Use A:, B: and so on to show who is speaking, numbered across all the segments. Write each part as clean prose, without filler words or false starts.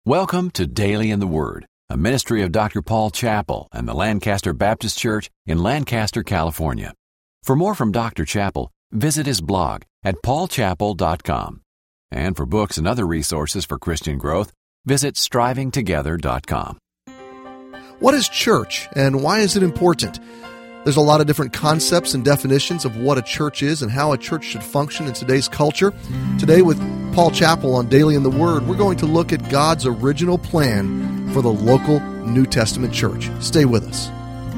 A: Welcome to Daily in the Word, a ministry of Dr. Paul Chappell and the Lancaster Baptist Church in Lancaster, California. For more from Dr. Chappell, visit his blog at paulchappell.com. And for books and other resources for Christian growth, visit strivingtogether.com.
B: What is church and why is it important? There's a lot of different concepts and definitions of what a church is and how a church should function in today's culture. Today with Paul Chappell on Daily in the Word, we're going to look at God's original plan for the local New Testament church. Stay with us.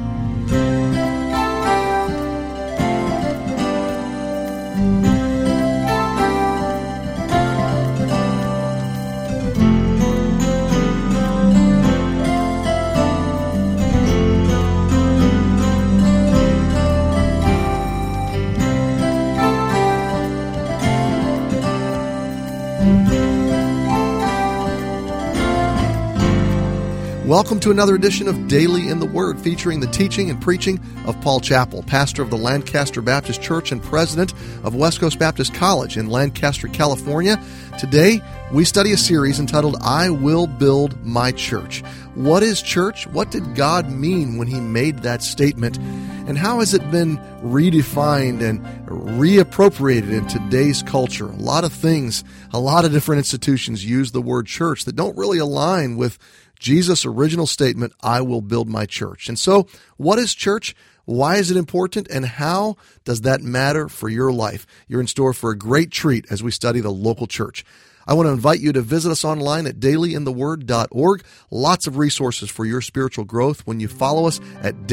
B: Welcome to another edition of Daily in the Word, featuring the teaching and preaching of Paul Chappell, pastor of the Lancaster Baptist Church and president of West Coast Baptist College in Lancaster, California. Today, we study a series entitled, I Will Build My Church. What is church? What did God mean when He made that statement? And how has it been redefined and reappropriated in today's culture? A lot of things, a lot of different institutions use the word church that don't really align with Jesus' original statement, I will build my church. And so, what is church? Why is it important? And how does that matter for your life? You're in store for a great treat as we study the local church. I want to invite you to visit us online at dailyintheword.org. Lots of resources for your spiritual growth when you follow us at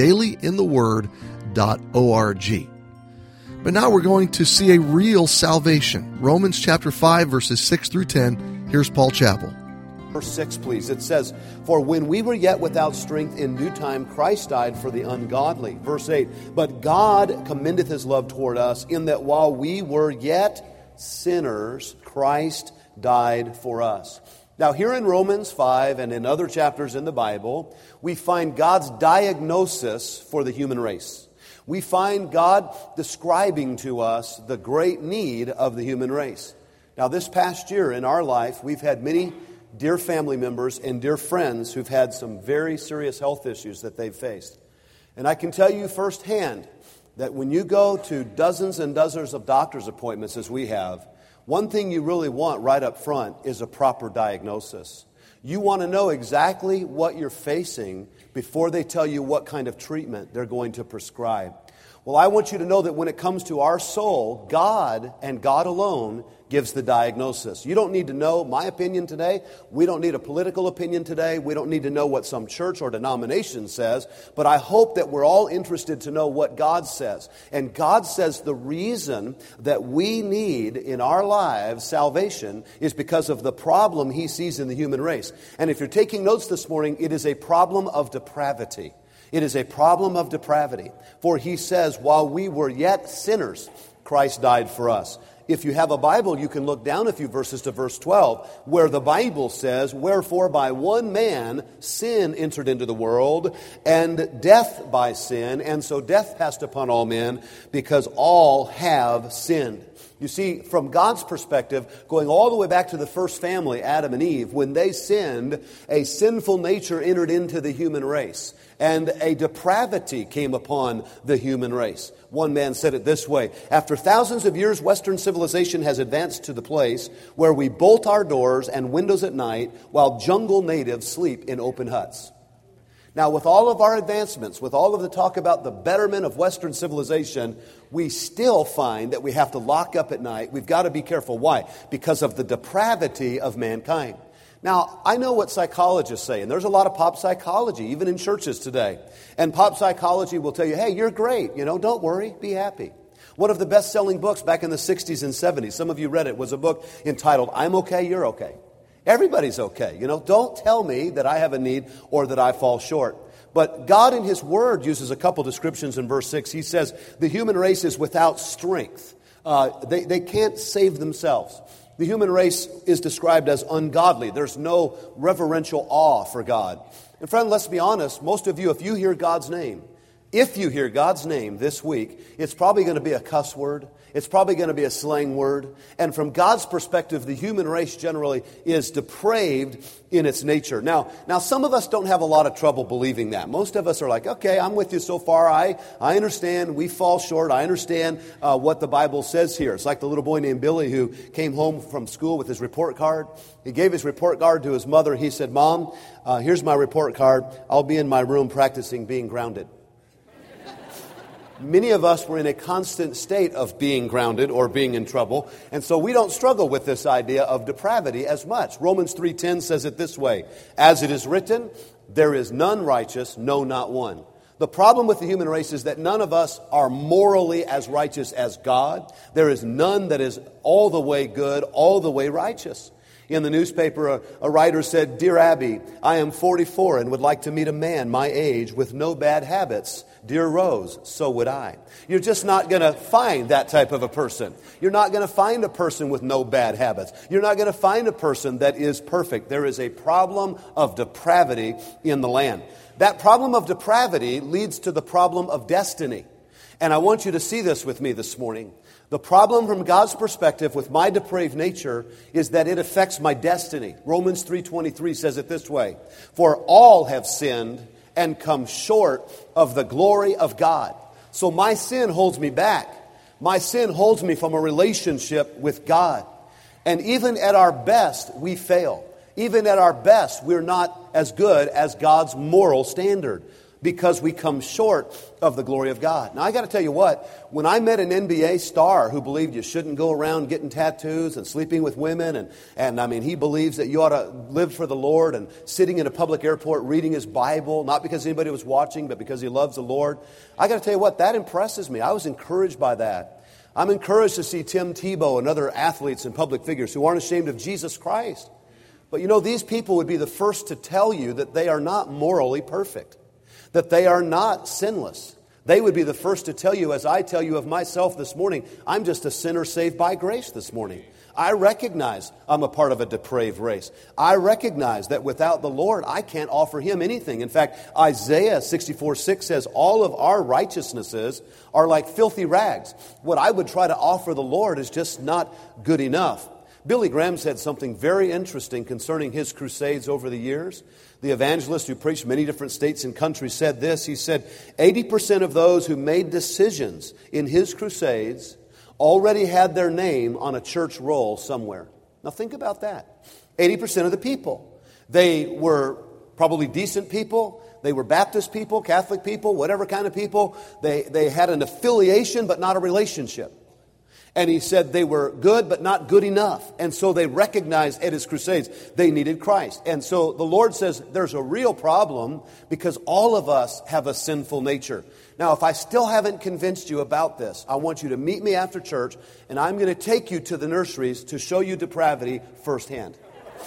B: dailyintheword.org. But now we're going to see a real salvation. Romans chapter 5, verses 6 through 10. Here's Paul Chappell.
C: Verse 6, please. It says, For when we were yet without strength, in due time Christ died for the ungodly. Verse 8, But God commendeth His love toward us, in that while we were yet sinners, Christ died for us. Now here in Romans 5 and in other chapters in the Bible, we find God's diagnosis for the human race. We find God describing to us the great need of the human race. Now this past year in our life, we've had many dear family members and dear friends who've had some very serious health issues that they've faced. And I can tell you firsthand that when you go to dozens and dozens of doctor's appointments as we have, one thing you really want right up front is a proper diagnosis. You want to know exactly what you're facing before they tell you what kind of treatment they're going to prescribe. Well, I want you to know that when it comes to our soul, God and God alone gives the diagnosis. You don't need to know my opinion today. We don't need a political opinion today. We don't need to know what some church or denomination says. But I hope that we're all interested to know what God says. And God says the reason that we need in our lives salvation is because of the problem He sees in the human race. And if you're taking notes this morning, it is a problem of depravity. It is a problem of depravity. For He says, while we were yet sinners, Christ died for us. If you have a Bible, you can look down a few verses to verse 12, where the Bible says, Wherefore by one man sin entered into the world, and death by sin, and so death passed upon all men, because all have sinned. You see, from God's perspective, going all the way back to the first family, Adam and Eve, when they sinned, a sinful nature entered into the human race, and a depravity came upon the human race. One man said it this way, After thousands of years, Western civilization has advanced to the place where we bolt our doors and windows at night while jungle natives sleep in open huts. Now, with all of our advancements, with all of the talk about the betterment of Western civilization, we still find that we have to lock up at night. We've got to be careful. Why? Because of the depravity of mankind. Now, I know what psychologists say, and there's a lot of pop psychology, even in churches today. And pop psychology will tell you, hey, you're great, don't worry, be happy. One of the best-selling books back in the 60s and 70s, some of you read it, was a book entitled, I'm Okay, You're Okay. Everybody's okay. Don't tell me that I have a need or that I fall short. But God in His Word uses a couple descriptions in verse 6. He says the human race is without strength. They can't save themselves. The human race is described as ungodly. There's no reverential awe for God. And friend, let's be honest, most of you, if you hear God's name, If you hear God's name this week, it's probably going to be a cuss word. It's probably going to be a slang word. And from God's perspective, the human race generally is depraved in its nature. Now, some of us don't have a lot of trouble believing that. Most of us are like, okay, I'm with you so far. I understand we fall short. I understand what the Bible says here. It's like the little boy named Billy who came home from school with his report card. He gave his report card to his mother. He said, Mom, here's my report card. I'll be in my room practicing being grounded. Many of us were in a constant state of being grounded or being in trouble, and so we don't struggle with this idea of depravity as much. Romans 3:10 says it this way, as it is written, there is none righteous, no, not one. The problem with the human race is that none of us are morally as righteous as God. There is none that is all the way good, all the way righteous. In the newspaper, a writer said, Dear Abby, I am 44 and would like to meet a man my age with no bad habits. Dear Rose, so would I. You're just not going to find that type of a person. You're not going to find a person with no bad habits. You're not going to find a person that is perfect. There is a problem of depravity in the land. That problem of depravity leads to the problem of destiny. And I want you to see this with me this morning. The problem from God's perspective with my depraved nature is that it affects my destiny. Romans 3:23 says it this way, for all have sinned and come short of the glory of God. So my sin holds me back. My sin holds me from a relationship with God. And even at our best, we fail. Even at our best, we're not as good as God's moral standard, because we come short of the glory of God. Now, I got to tell you what, when I met an NBA star who believed you shouldn't go around getting tattoos and sleeping with women, and I mean, he believes that you ought to live for the Lord and sitting in a public airport reading his Bible, not because anybody was watching, but because he loves the Lord. I got to tell you what, that impresses me. I was encouraged by that. I'm encouraged to see Tim Tebow and other athletes and public figures who aren't ashamed of Jesus Christ. But you know, these people would be the first to tell you that they are not morally perfect, that they are not sinless. They would be the first to tell you, as I tell you of myself this morning, I'm just a sinner saved by grace this morning. I recognize I'm a part of a depraved race. I recognize that without the Lord, I can't offer Him anything. In fact, Isaiah 64:6 says, all of our righteousnesses are like filthy rags. What I would try to offer the Lord is just not good enough. Billy Graham said something very interesting concerning his crusades over the years. The evangelist who preached many different states and countries said this. He said, 80% of those who made decisions in his crusades already had their name on a church roll somewhere. Now think about that. 80% of the people. They were probably decent people. They were Baptist people, Catholic people, whatever kind of people. They had an affiliation but not a relationship. And he said they were good, but not good enough. And so they recognized at his crusades they needed Christ. And so the Lord says there's a real problem because all of us have a sinful nature. Now, if I still haven't convinced you about this, I want you to meet me after church, and I'm going to take you to the nurseries to show you depravity firsthand.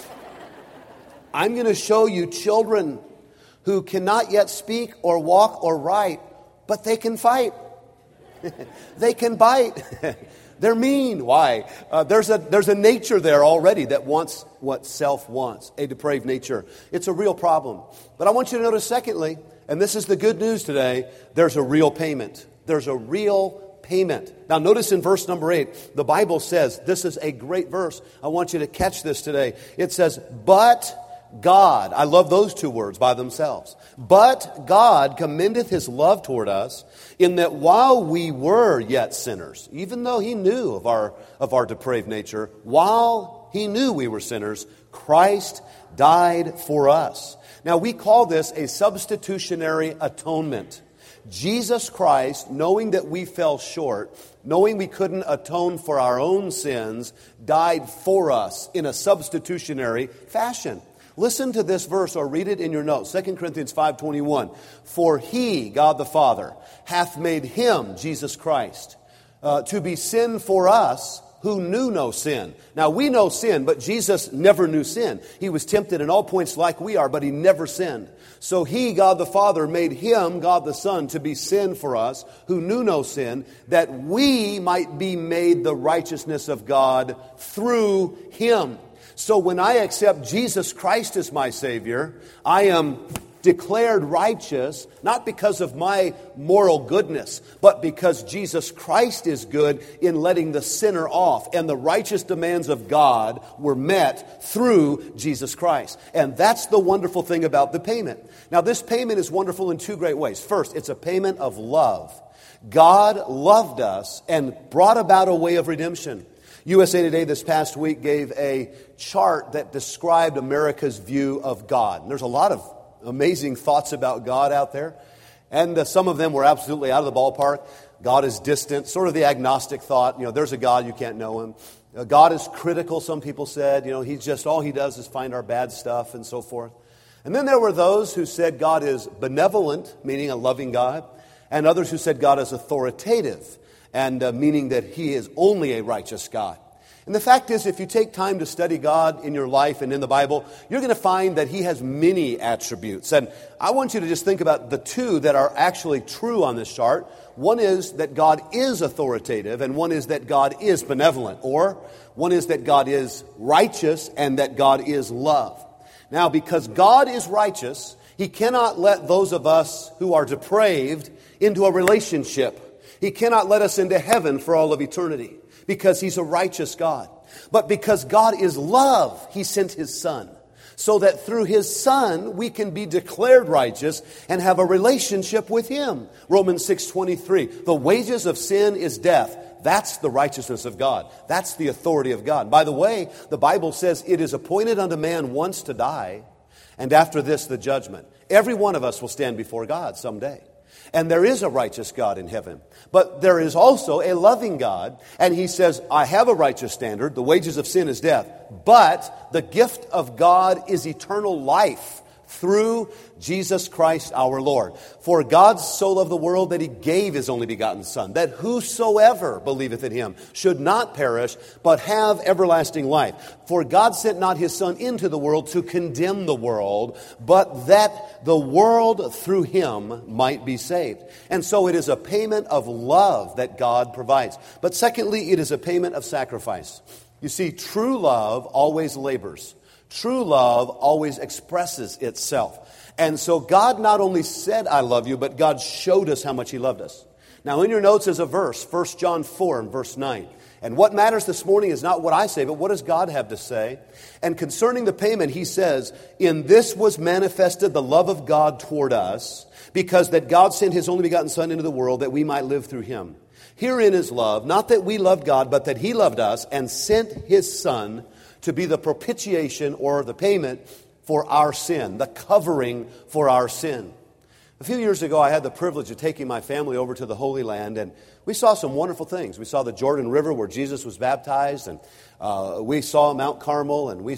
C: I'm going to show you children who cannot yet speak or walk or write, but they can fight. They can bite. They're mean. Why? There's a nature there already that wants what self wants, a depraved nature. It's a real problem. But I want you to notice, secondly, and this is the good news today, there's a real payment. There's a real payment. Now notice in verse number 8, the Bible says, this is a great verse. I want you to catch this today. It says, but God, I love those two words by themselves. But God commendeth His love toward us in that while we were yet sinners, even though He knew of our depraved nature, while He knew we were sinners, Christ died for us. Now we call this a substitutionary atonement. Jesus Christ, knowing that we fell short, knowing we couldn't atone for our own sins, died for us in a substitutionary fashion. Listen to this verse or read it in your notes. 2 Corinthians 5:21. For He, God the Father, hath made Him, Jesus Christ, to be sin for us who knew no sin. Now we know sin, but Jesus never knew sin. He was tempted in all points like we are, but He never sinned. So He, God the Father, made Him, God the Son, to be sin for us who knew no sin, that we might be made the righteousness of God through Him. So when I accept Jesus Christ as my Savior, I am declared righteous, not because of my moral goodness, but because Jesus Christ is good in letting the sinner off. And the righteous demands of God were met through Jesus Christ. And that's the wonderful thing about the payment. Now, this payment is wonderful in two great ways. First, it's a payment of love. God loved us and brought about a way of redemption. USA Today this past week gave a chart that described America's view of God. And there's a lot of amazing thoughts about God out there. And some of them were absolutely out of the ballpark. God is distant, sort of the agnostic thought. There's a God, you can't know him. God is critical, some people said. He's just, all he does is find our bad stuff and so forth. And then there were those who said God is benevolent, meaning a loving God. And others who said God is authoritative, and meaning that he is only a righteous God. And the fact is, if you take time to study God in your life and in the Bible, you're going to find that he has many attributes. And I want you to just think about the two that are actually true on this chart. One is that God is authoritative, and one is that God is benevolent. Or one is that God is righteous and that God is love. Now, because God is righteous, he cannot let those of us who are depraved into a relationship. He cannot let us into heaven for all of eternity because he's a righteous God. But because God is love, he sent his Son so that through his Son we can be declared righteous and have a relationship with him. Romans 6:23, the wages of sin is death. That's the righteousness of God. That's the authority of God. By the way, the Bible says it is appointed unto man once to die, and after this the judgment. Every one of us will stand before God someday. And there is a righteous God in heaven. But there is also a loving God. And he says, I have a righteous standard. The wages of sin is death. But the gift of God is eternal life through Jesus Christ our Lord. For God so loved the world that he gave his only begotten Son, that whosoever believeth in him should not perish, but have everlasting life. For God sent not his Son into the world to condemn the world, but that the world through him might be saved. And so it is a payment of love that God provides. But secondly, it is a payment of sacrifice. You see, true love always labors. True love always expresses itself. And so God not only said, I love you, but God showed us how much he loved us. Now in your notes is a verse, 1 John 4 and verse 9. And what matters this morning is not what I say, but what does God have to say? And concerning the payment, he says, in this was manifested the love of God toward us, because that God sent his only begotten Son into the world that we might live through him. Herein is love, not that we loved God, but that he loved us and sent his Son to be the propitiation or the payment for our sin, the covering for our sin. A few years ago, I had the privilege of taking my family over to the Holy Land, and we saw some wonderful things. We saw the Jordan River where Jesus was baptized, and we saw Mount Carmel, and we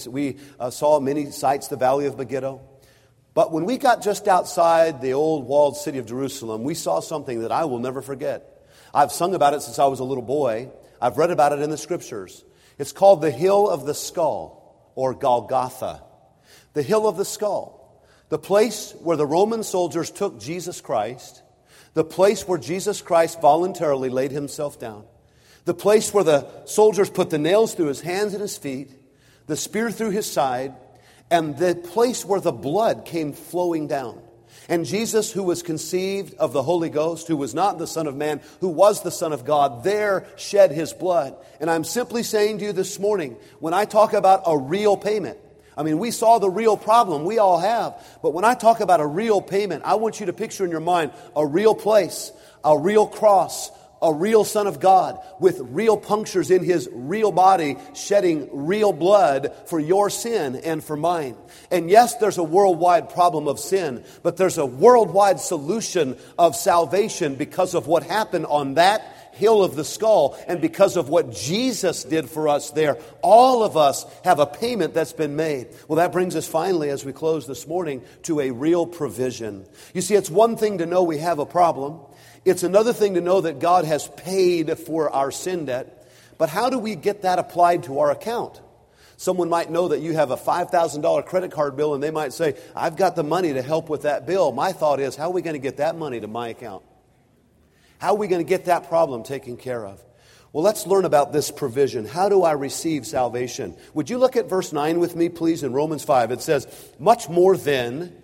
C: saw many sites, the Valley of Megiddo. But when we got just outside the old walled city of Jerusalem, we saw something that I will never forget. I've sung about it since I was a little boy. I've read about it in the Scriptures. It's called the Hill of the Skull, or Golgotha. The Hill of the Skull. The place where the Roman soldiers took Jesus Christ. The place where Jesus Christ voluntarily laid himself down. The place where the soldiers put the nails through his hands and his feet. The spear through his side. And the place where the blood came flowing down. And Jesus, who was conceived of the Holy Ghost, who was not the Son of Man, who was the Son of God, there shed his blood. And I'm simply saying to you this morning, when I talk about a real payment, I mean, we saw the real problem, we all have. But when I talk about a real payment, I want you to picture in your mind a real place, a real cross, a real Son of God with real punctures in his real body, shedding real blood for your sin and for mine. And yes, there's a worldwide problem of sin, but there's a worldwide solution of salvation because of what happened on that hill of the skull and because of what Jesus did for us there. All of us have a payment that's been made. Well, that brings us finally, as we close this morning, to a real provision. You see, it's one thing to know we have a problem. It's another thing to know that God has paid for our sin debt. But how do we get that applied to our account? Someone might know that you have a $5,000 credit card bill and they might say, I've got the money to help with that bill. My thought is, how are we going to get that money to my account? How are we going to get that problem taken care of? Well, let's learn about this provision. How do I receive salvation? Would you look at verse 9 with me, please, in Romans 5? It says, much more then,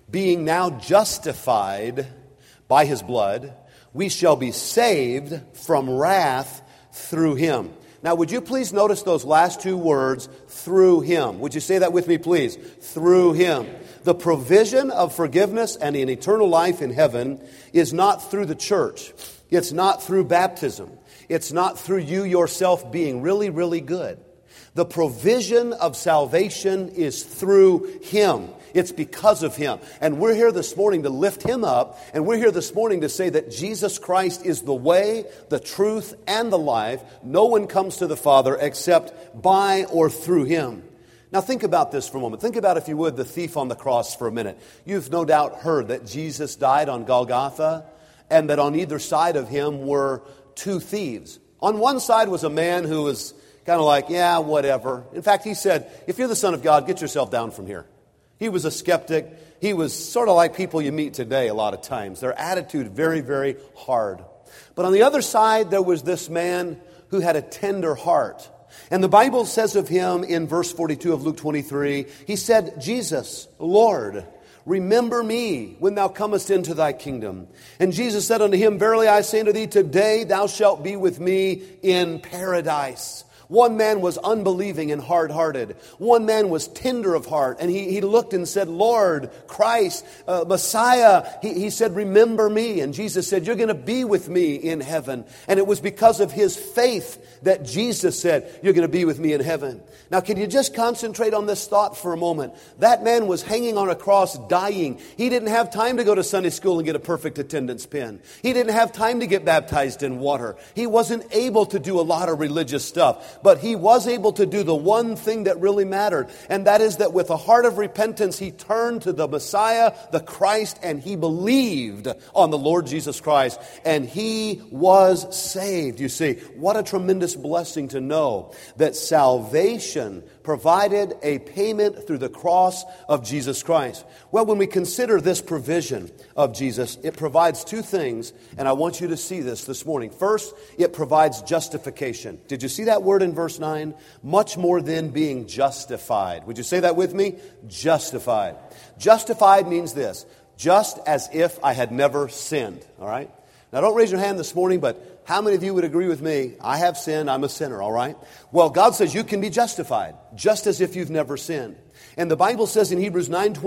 C: being now justified by his blood, we shall be saved from wrath through him. Now, would you please notice those last two words, through him? Would you say that with me, please? Through him. The provision of forgiveness and an eternal life in heaven is not through the church. It's not through baptism. It's not through you yourself being really, really good. The provision of salvation is through him. It's because of him. And we're here this morning to lift him up. And we're here this morning to say that Jesus Christ is the way, the truth, and the life. No one comes to the Father except by or through him. Now think about this for a moment. Think about, if you would, the thief on the cross for a minute. You've no doubt heard that Jesus died on Golgotha and that on either side of him were two thieves. On one side was a man who was kind of like, yeah, whatever. In fact, he said, if you're the Son of God, get yourself down from here. He was a skeptic. He was sort of like people you meet today a lot of times. Their attitude very, very hard. But on the other side, there was this man who had a tender heart. And the Bible says of him in verse 42 of Luke 23, he said, Jesus, Lord, remember me when thou comest into thy kingdom. And Jesus said unto him, verily I say unto thee, today thou shalt be with me in paradise. One man was unbelieving and hard-hearted. One man was tender of heart. And he looked and said, Lord, Christ, Messiah. He said, remember me. And Jesus said, you're going to be with me in heaven. And it was because of his faith that Jesus said, you're going to be with me in heaven. Now, can you just concentrate on this thought for a moment? That man was hanging on a cross, dying. He didn't have time to go to Sunday school and get a perfect attendance pin. He didn't have time to get baptized in water. He wasn't able to do a lot of religious stuff. But he was able to do the one thing that really mattered. And that is that with a heart of repentance, he turned to the Messiah, the Christ, and he believed on the Lord Jesus Christ. And he was saved. You see, what a tremendous blessing to know that salvation provided a payment through the cross of Jesus Christ. Well, when we consider this provision of Jesus, it provides two things, and I want you to see this morning. First, it provides justification. Did you see that word in verse 9? Much more than being justified. Would you say that with me? Justified. Justified means this: just as if I had never sinned. All right? Now, don't raise your hand this morning, but how many of you would agree with me? I have sinned. I'm a sinner, all right? Well, God says you can be justified, just as if you've never sinned. And the Bible says in Hebrews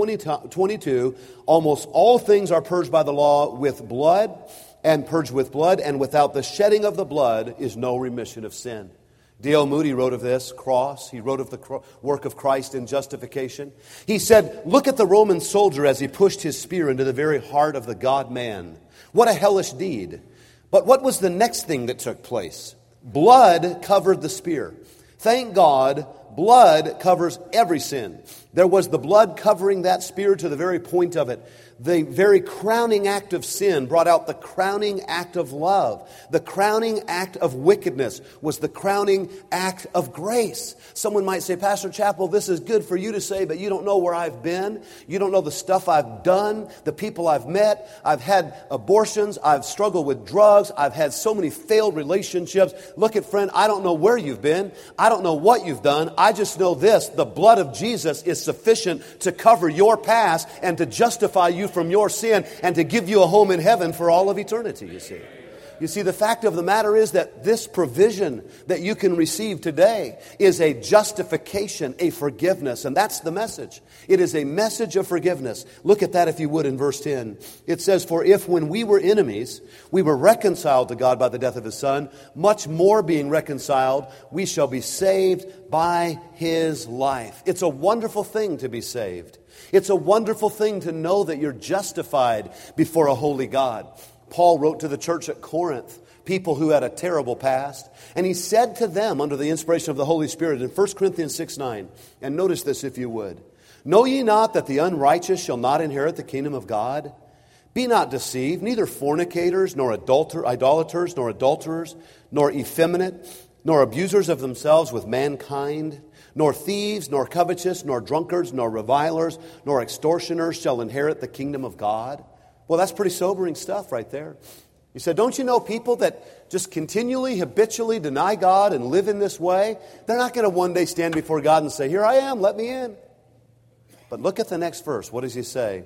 C: 9:22, almost all things are purged by the law with blood, and purged with blood, and without the shedding of the blood is no remission of sin. D.L. Moody wrote of this cross. He wrote of the work of Christ in justification. He said, look at the Roman soldier as he pushed his spear into the very heart of the God-man. What a hellish deed. But what was the next thing that took place? Blood covered the spear. Thank God, blood covers every sin. There was the blood covering that spear to the very point of it. The very crowning act of sin brought out the crowning act of love. The crowning act of wickedness was the crowning act of grace. Someone might say, Pastor Chappell, this is good for you to say, but you don't know where I've been. You don't know the stuff I've done, the people I've met. I've had abortions. I've struggled with drugs. I've had so many failed relationships. Look at, friend, I don't know where you've been. I don't know what you've done. I just know this: the blood of Jesus is sufficient to cover your past and to justify you from your sin and to give you a home in heaven for all of eternity, you see. You see, the fact of the matter is that this provision that you can receive today is a justification, a forgiveness, and that's the message. It is a message of forgiveness. Look at that, if you would, in verse 10. It says, for if when we were enemies, we were reconciled to God by the death of His Son, much more being reconciled, we shall be saved by His life. It's a wonderful thing to be saved. It's a wonderful thing to know that you're justified before a holy God. Paul wrote to the church at Corinth, people who had a terrible past, and he said to them under the inspiration of the Holy Spirit in 1 Corinthians 6:9, and notice this if you would, know ye not that the unrighteous shall not inherit the kingdom of God? Be not deceived, neither fornicators, nor idolaters, nor adulterers, nor effeminate, nor abusers of themselves with mankind, nor thieves, nor covetous, nor drunkards, nor revilers, nor extortioners shall inherit the kingdom of God. Well, that's pretty sobering stuff right there. You said, don't you know people that just continually, habitually deny God and live in this way? They're not going to one day stand before God and say, here I am, let me in. But look at the next verse. What does He say?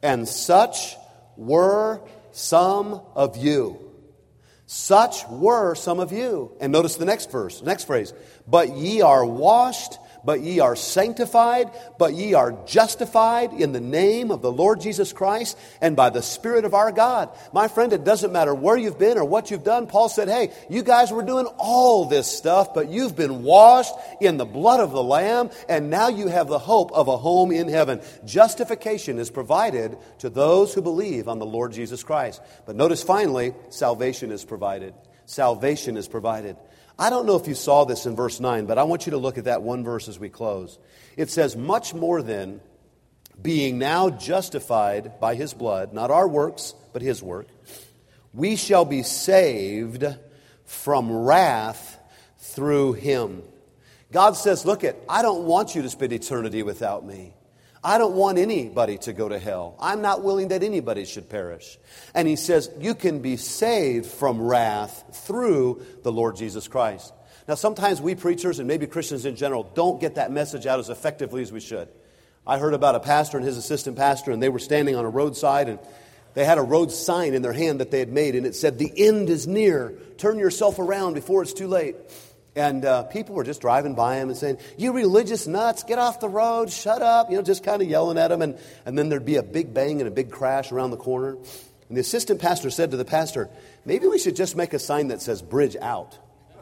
C: And such were some of you. Such were some of you. And notice the next verse, next phrase. But ye are washed, but ye are sanctified, but ye are justified in the name of the Lord Jesus Christ and by the Spirit of our God. My friend, it doesn't matter where you've been or what you've done. Paul said, hey, you guys were doing all this stuff, but you've been washed in the blood of the Lamb, and now you have the hope of a home in heaven. Justification is provided to those who believe on the Lord Jesus Christ. But notice finally, salvation is provided. Salvation is provided. I don't know if you saw this in verse 9, but I want you to look at that one verse as we close. It says, much more than being now justified by his blood, not our works, but his work, we shall be saved from wrath through him. God says, look I don't want you to spend eternity without me. I don't want anybody to go to hell. I'm not willing that anybody should perish. And he says, you can be saved from wrath through the Lord Jesus Christ. Now, sometimes we preachers, and maybe Christians in general, don't get that message out as effectively as we should. I heard about a pastor and his assistant pastor, and they were standing on a roadside, and they had a road sign in their hand that they had made, and it said, the end is near. Turn yourself around before it's too late. And people were just driving by him and saying, you religious nuts, get off the road, shut up, just kind of yelling at him. And then there'd be a big bang and a big crash around the corner. And the assistant pastor said to the pastor, maybe we should just make a sign that says bridge out.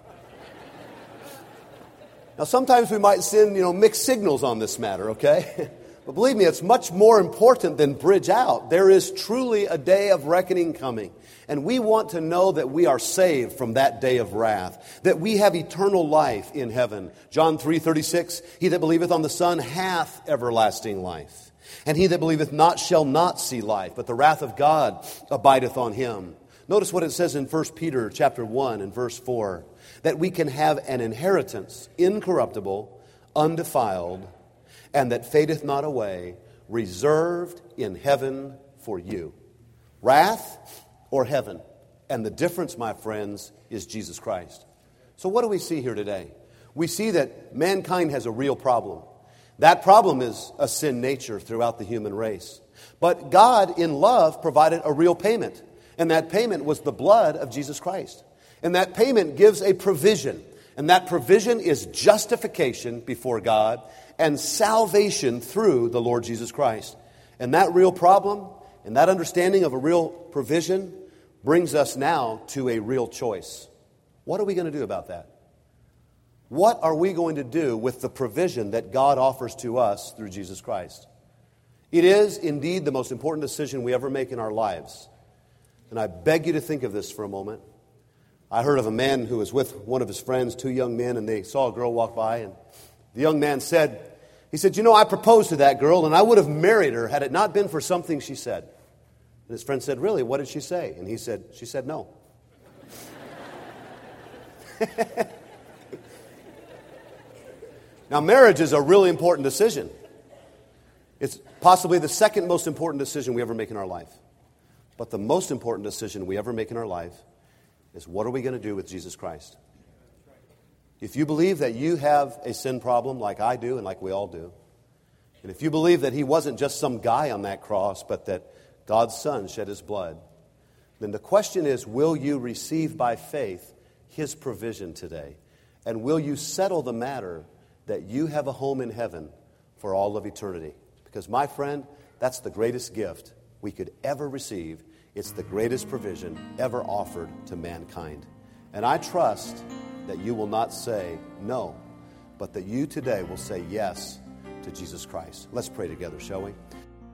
C: Now, sometimes we might send, mixed signals on this matter, okay? But believe me, it's much more important than bridge out. There is truly a day of reckoning coming. And we want to know that we are saved from that day of wrath, that we have eternal life in heaven. John 3:36, he that believeth on the Son hath everlasting life. And he that believeth not shall not see life, but the wrath of God abideth on him. Notice what it says in 1 Peter chapter 1 and verse 4, that we can have an inheritance incorruptible, undefiled, and that fadeth not away, reserved in heaven for you. Wrath or heaven. And the difference, my friends, is Jesus Christ. So what do we see here today? We see that mankind has a real problem. That problem is a sin nature throughout the human race. But God, in love, provided a real payment. And that payment was the blood of Jesus Christ. And that payment gives a provision. And that provision is justification before God and salvation through the Lord Jesus Christ. And that real problem and that understanding of a real provision brings us now to a real choice. What are we going to do about that? What are we going to do with the provision that God offers to us through Jesus Christ? It is indeed the most important decision we ever make in our lives. And I beg you to think of this for a moment. I heard of a man who was with one of his friends, two young men, and they saw a girl walk by, and the young man said, I proposed to that girl, and I would have married her had it not been for something she said. And his friend said, really, what did she say? And he said, she said no. Now, marriage is a really important decision. It's possibly the second most important decision we ever make in our life. But the most important decision we ever make in our life is, what are we going to do with Jesus Christ? If you believe that you have a sin problem like I do and like we all do, and if you believe that he wasn't just some guy on that cross, but that God's Son shed his blood, then the question is, will you receive by faith his provision today? And will you settle the matter that you have a home in heaven for all of eternity? Because, my friend, that's the greatest gift we could ever receive. It's the greatest provision ever offered to mankind. And I trust that you will not say no, but that you today will say yes to Jesus Christ. Let's pray together, shall we?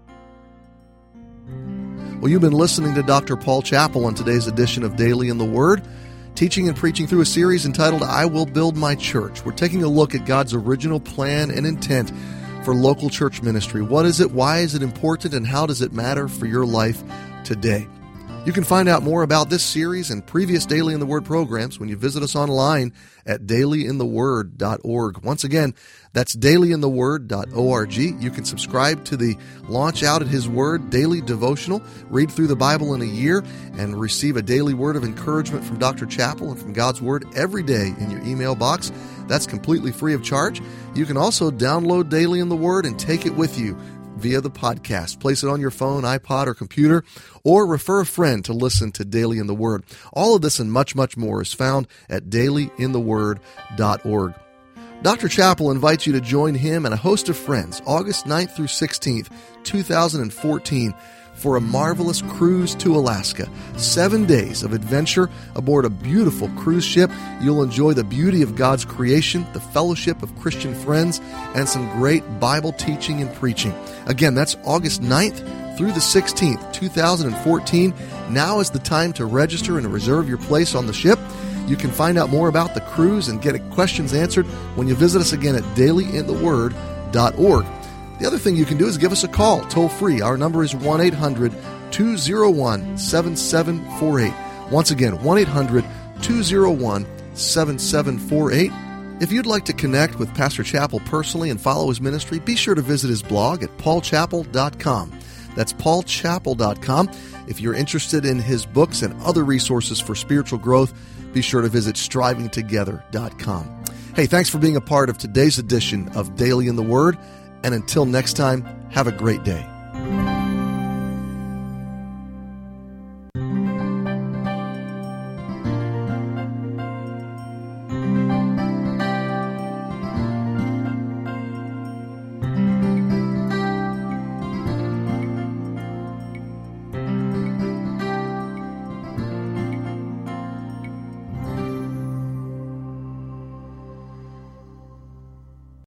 B: Well, you've been listening to Dr. Paul Chappell on today's edition of Daily in the Word, teaching and preaching through a series entitled, I Will Build My Church. We're taking a look at God's original plan and intent for local church ministry. What is it? Why is it important? And how does it matter for your life today? You can find out more about this series and previous Daily in the Word programs when you visit us online at dailyintheword.org. Once again, that's dailyintheword.org. You can subscribe to the Launch Out at His Word daily devotional, read through the Bible in a year, and receive a daily word of encouragement from Dr. Chappell and from God's Word every day in your email box. That's completely free of charge. You can also download Daily in the Word and take it with you via the podcast. Place it on your phone, iPod, or computer, or refer a friend to listen to Daily in the Word. All of this and much, much more is found at dailyintheword.org. Dr. Chappell invites you to join him and a host of friends August 9th through 16th, 2014, for a marvelous cruise to Alaska. 7 days of adventure aboard a beautiful cruise ship. You'll enjoy the beauty of God's creation, the fellowship of Christian friends, and some great Bible teaching and preaching. Again, that's August 9th through the 16th, 2014. Now is the time to register and reserve your place on the ship. You can find out more about the cruise and get questions answered when you visit us again at dailyintheword.org. The other thing you can do is give us a call, toll free. Our number is 1-800-201-7748. Once again, 1-800-201-7748. If you'd like to connect with Pastor Chappell personally and follow his ministry, be sure to visit his blog at paulchappell.com. That's paulchappell.com. If you're interested in his books and other resources for spiritual growth, be sure to visit strivingtogether.com. Hey, thanks for being a part of today's edition of Daily in the Word. And until next time, have a great day.